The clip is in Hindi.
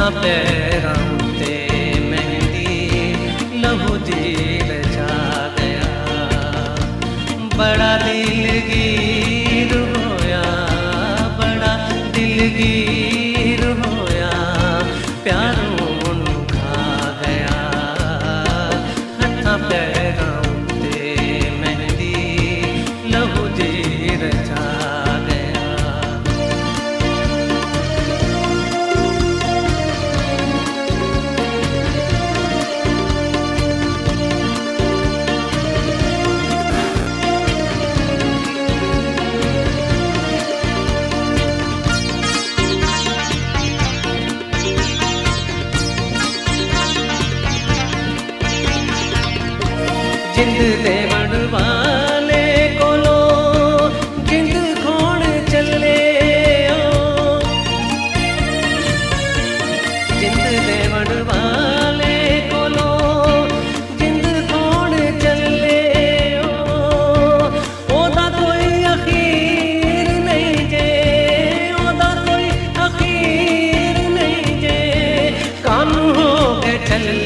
पैरां उत्ते मेहंदी लहू जीर जा गया। बड़ा दिलगीर होया, बड़ा दिलगीर होया, प्यारों नू खा गया। हत्थां पैरां उत्ते मेहंदी लहू जीर जा गया। जिंद देवण वाले कोलो जिंद खोण चले ओ, जिंद देवण वाले कोलो जिंद खोण चले ओ। ओदा कोई अखीर नहीं जे, ओदा कोई अखीर नहीं जे, काम हो गए चल